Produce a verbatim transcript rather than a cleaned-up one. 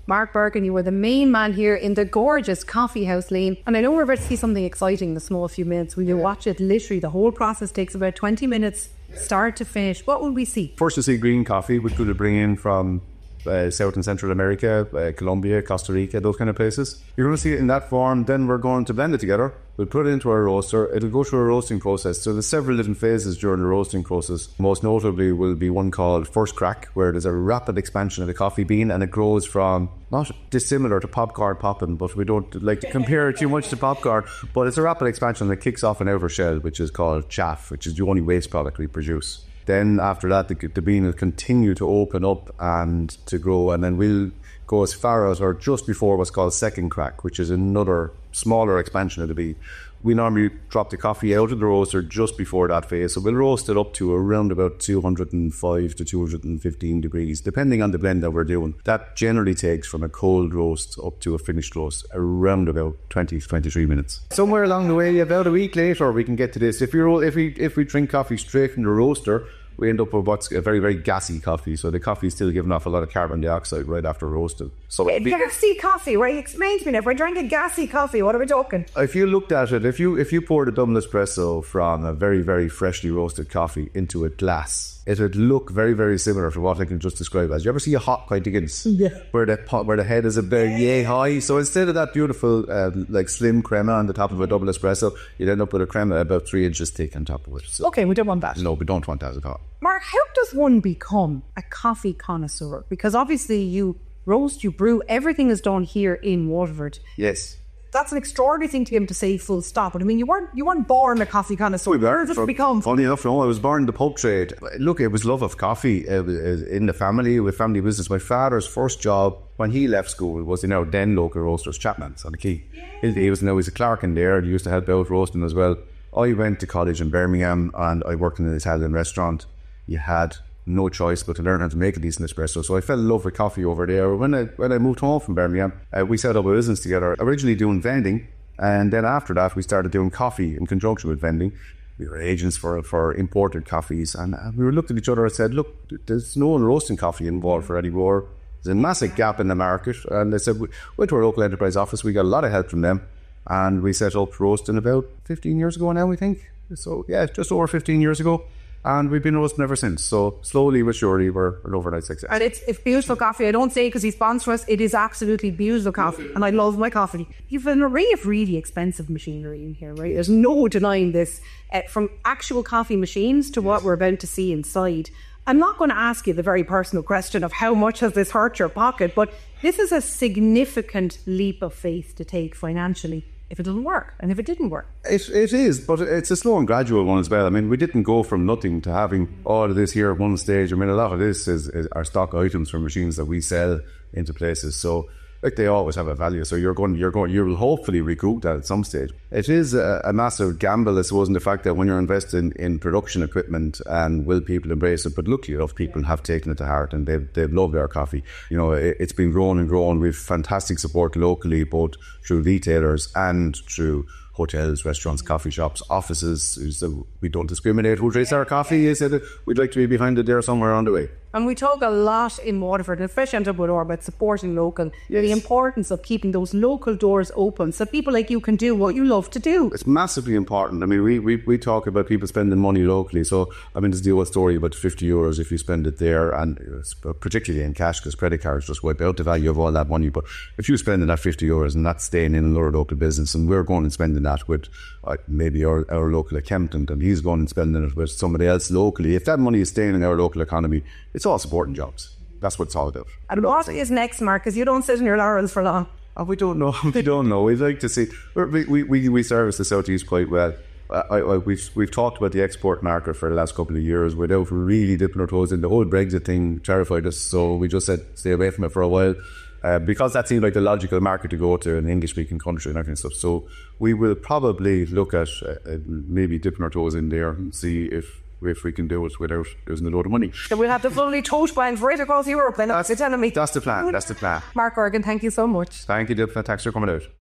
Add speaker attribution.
Speaker 1: Mark Bergin, you were the main man here in the gorgeous Coffee House Lane. And I know we're about to see something exciting in a small few minutes. Will you watch it? Literally, the whole process takes about twenty minutes, start to finish. What will we see?
Speaker 2: First, you see green coffee, which we'll bring in from uh, South and Central America, uh, Colombia, Costa Rica, those kind of places. You're going to see it in that form. Then we're going to blend it together. We'll put it into our roaster. It'll go through a roasting process. So there's several different phases during the roasting process. Most notably will be one called first crack, where there's a rapid expansion of the coffee bean and it grows from, not dissimilar to popcorn popping, but we don't like to compare it too much to popcorn, but it's a rapid expansion that kicks off an outer shell, which is called chaff, which is the only waste product we produce. Then after that, the, the bean will continue to open up and to grow, and then we'll go as far as or just before what's called second crack, which is another smaller expansion of the bean. We normally drop the coffee out of the roaster just before that phase, so we'll roast it up to around about two hundred five to two hundred fifteen degrees, depending on the blend that we're doing. That generally takes from a cold roast up to a finished roast around about twenty to twenty-three minutes. Somewhere along the way, about a week later, we can get to this. If you if we if we drink coffee straight from the roaster, we end up with what's a very, very gassy coffee. So the coffee is still giving off a lot of carbon dioxide right after roasting. So
Speaker 1: a gassy coffee, right? Explain to me now. If I drank a gassy coffee, what are we talking?
Speaker 2: If you looked at it, if you if you poured a double espresso from a very, very freshly roasted coffee into a glass, it would look very, very similar to what I can just describe as. You ever see a hot pint of Guinness?
Speaker 1: Yeah.
Speaker 2: Where the pot, where the head is about yay high. So instead of that beautiful, uh, like slim crema on the top of a double espresso, you'd end up with a crema about three inches thick on top of it. So,
Speaker 1: okay, we don't want that.
Speaker 2: No, we don't want that at all.
Speaker 1: Mark, how does one become a coffee connoisseur? Because obviously you roast, you brew, everything is done here in Waterford.
Speaker 2: Yes.
Speaker 1: That's an extraordinary thing to be able to say full stop. But I mean, you weren't you weren't born a coffee connoisseur.
Speaker 2: We were.
Speaker 1: How did it become?
Speaker 2: Funny enough, no, I was born in the pub trade. Look, it was love of coffee uh, in the family, with family business. My father's first job when he left school was in our then local roasters, Chapman's on the Quay. He, he was now he's a clerk in there. He used to help out roasting as well. I went to college in Birmingham and I worked in an Italian restaurant. You had no choice but to learn how to make a decent espresso. So I fell in love with coffee over there. When I when I moved home from Birmingham, uh, we set up a business together, originally doing vending, and then after that we started doing coffee in conjunction with vending. We were agents for for imported coffees, and uh, we looked at each other and said, look, there's no one roasting coffee in Waterford anymore. There's a massive gap in the market. And I said, we went to our local enterprise office, we got a lot of help from them, and we set up roasting about fifteen years ago now, we think. So yeah, just over fifteen years ago. And we've been roasting ever since. So slowly but surely, we're an overnight success.
Speaker 1: And it's, it's beautiful coffee. I don't say it because he's sponsored us. It is absolutely beautiful coffee. And I love my coffee. You've an array of really expensive machinery in here, right? There's no denying this. Uh, from actual coffee machines to what we're about to see inside. I'm not going to ask you the very personal question of how much has this hurt your pocket, but this is a significant leap of faith to take financially. If it doesn't work, and if it didn't work.
Speaker 2: It, it is, but it's a slow and gradual one as well. I mean, we didn't go from nothing to having all of this here at one stage. I mean, a lot of this is, is our stock items for machines that we sell into places. So, like, they always have a value. So you're going, you're going, you will hopefully recoup that at some stage. It is a, a massive gamble, I suppose, in the fact that when you're investing in production equipment, and will people embrace it? But luckily enough, people have taken it to heart and they've, they've loved our coffee. You know, it, it's been growing and growing. We've fantastic support locally, both through retailers and through hotels, restaurants, coffee shops, offices. So we don't discriminate who drinks our coffee. Is it? We'd like to be behind it there somewhere on the way.
Speaker 1: And we talk a lot in Waterford, especially on Dublin Door, about supporting local. Yes. The importance of keeping those local doors open so people like you can do what you love to do.
Speaker 2: It's massively important. I mean, we, we, we talk about people spending money locally. So, I mean, there's the old story about fifty euros if you spend it there, and particularly in cash, because credit cards just wipe out the value of all that money. But if you spend that fifty euros and that's staying in another local business, and we're going and spending that with uh, maybe our, our local accountant, and he's going and spending it with somebody else locally, if that money is staying in our local economy, it's all supporting jobs. That's what it's all about.
Speaker 1: And what is next, Mark? Because you don't sit on your laurels for long.
Speaker 2: Oh, we don't know. We don't know. We'd like to see. We we we service the southeast quite well. I, I, we've we've talked about the export market for the last couple of years without really dipping our toes in. The whole Brexit thing terrified us, so we just said stay away from it for a while. Uh, because that seemed like the logical market to go to, an English-speaking country and that kind of stuff. So we will probably look at uh, maybe dipping our toes in there and see if if we can do it without losing a load of money.
Speaker 1: So we'll have the lovely tote bands right across Europe then. That's,
Speaker 2: that's,
Speaker 1: telling me.
Speaker 2: That's the plan. That's the plan.
Speaker 1: Mark Bergin, thank you so much.
Speaker 2: Thank you, Dilfa. Thanks for coming out.